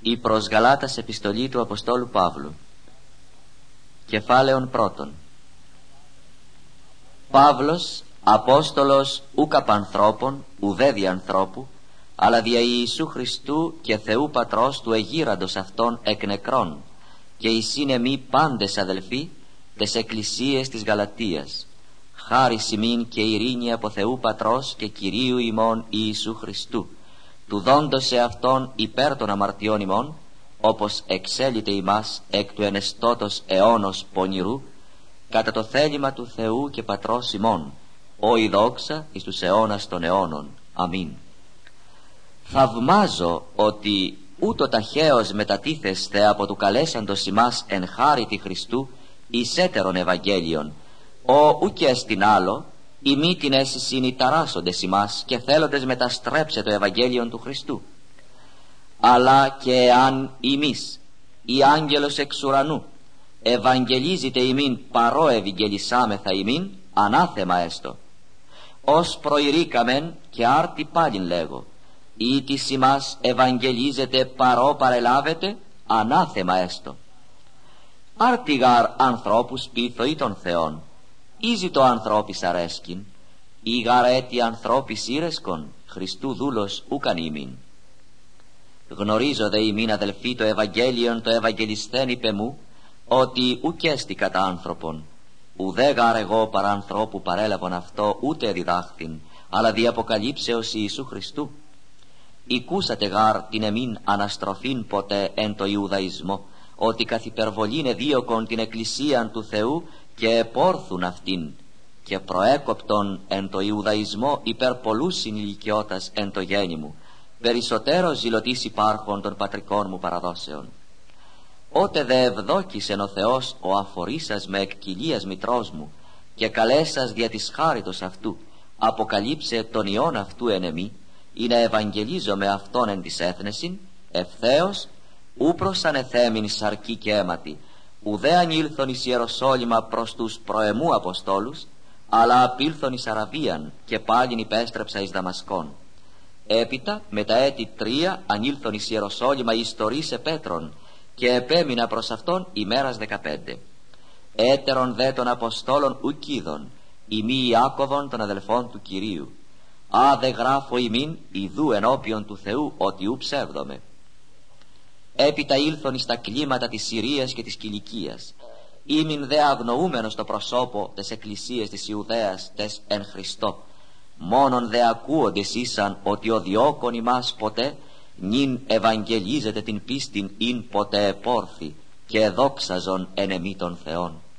Η προς Γαλάτας επιστολή του Αποστόλου Παύλου. Κεφάλαιον πρώτον. Παύλος, Απόστολος ούκ απ' ανθρώπων, ουδέ δι' ανθρώπου, αλλά δια Ιησού Χριστού και Θεού Πατρός του εγείραντος αυτών εκ νεκρών, και εισήν εμεί πάντες αδελφοί τες εκκλησίες της Γαλατίας, χάρις ημίν και ειρήνη από Θεού Πατρός και Κυρίου ημών Ιησού Χριστού, του δόντος σε αυτόν υπέρ των αμαρτιών ημών, όπως εξέλιται ημάς εκ του ενεστώτος αιώνος πονηρού, κατά το θέλημα του Θεού και Πατρός ημών, ο η δόξα εις τους αιώνας των αιώνων. Αμήν. Θαυμάζω ότι ούτω ταχαίως μετατίθεσθε από του καλέσαντος ημάς εν χάριτι Χριστού εις έτερον Ευαγγέλιον, ο ουκ εστιν άλλο, ημί την αίσθησιν οι ταράσσοντες ημάς και θέλοντες μεταστρέψε το Ευαγγέλιον του Χριστού. Αλλά και εάν ημείς, η άγγελος εξ ουρανού, ευαγγελίζεται ημίν παρό ευηγγελισάμεθα ημίν, ανάθεμα έστω. Ως προηρήκαμεν και άρτη πάλιν λέγω, ή της ημάς ευαγγελίζεται παρό παρελάβετε, ανάθεμα έστω. Άρτη γαρ ανθρώπους πείθω ή των Θεών, ίζη το ανθρώπης αρέσκην, ή γαρ έτη ανθρώπης ήρεσκον, Χριστού δούλος ούκαν ημίν. Γνωρίζω δε ημίν αδελφοί το Ευαγγέλιον το ευαγγελισθέν είπε μου, ότι ουκ έστι κατά άνθρωπον, ουδέ γαρ εγώ παρά ανθρώπου παρέλαβον αυτό ούτε διδάχθην, αλλά δι' αποκαλύψεως Ιησού Χριστού. Οικούσατε γαρ την εμήν αναστροφήν ποτέ εν το Ιουδαϊσμό, ότι καθ' υπερβολήν εδίωκον την εκκλησίαν του Θεού και επόρθουν αυτήν, και προέκοπτον εν το Ιουδαϊσμό υπέρ πολλούς συνηλικιώτας εν το γέννη μου, περισσότερο ζηλωτής υπάρχων των πατρικών μου παραδόσεων. Ότε δε ευδόκησεν ο Θεός ο αφορήσας με εκ κοιλίας μητρός μου και καλέσας δια της χάριτος αυτού αποκαλύψε τον ιόν αυτού εν εμή, ή να ευαγγελίζω με αυτόν εν της έθνεσιν, ευθέως ου προς ανεθέμην σαρκή και αίματι, ουδέ ανήλθον εις Ιεροσόλυμα προς τους προεμού Αποστόλους, αλλά απήλθον εις Αραβίαν και πάλιν υπέστρεψα εις Δαμασκόν. Έπειτα με τα έτη 3 ανήλθον εις Ιεροσόλυμα εις το Ρίσε Πέτρον και επέμεινα προς αυτόν ημέρας 15. Έτερον δε των Αποστόλων ουκίδων, ημί Ιάκωβον των αδελφών του Κυρίου. Α δε γράφω ημίν ιδού ενώπιον του Θεού ότι ου ψεύδομαι. Έπειτα ήλθον εις τα κλίματα της Συρίας και της Κιλικίας. Ήμην δε αγνοούμενος το προσώπο τες εκκλησίες της Ιουδαίας τες εν Χριστώ. Μόνον δε ακούοντες ήσαν ότι ο διώκον ημάς ποτέ, νυν ευαγγελίζεται την πίστην ειν ποτέ επόρθη και εδόξαζον εν εμή των Θεών.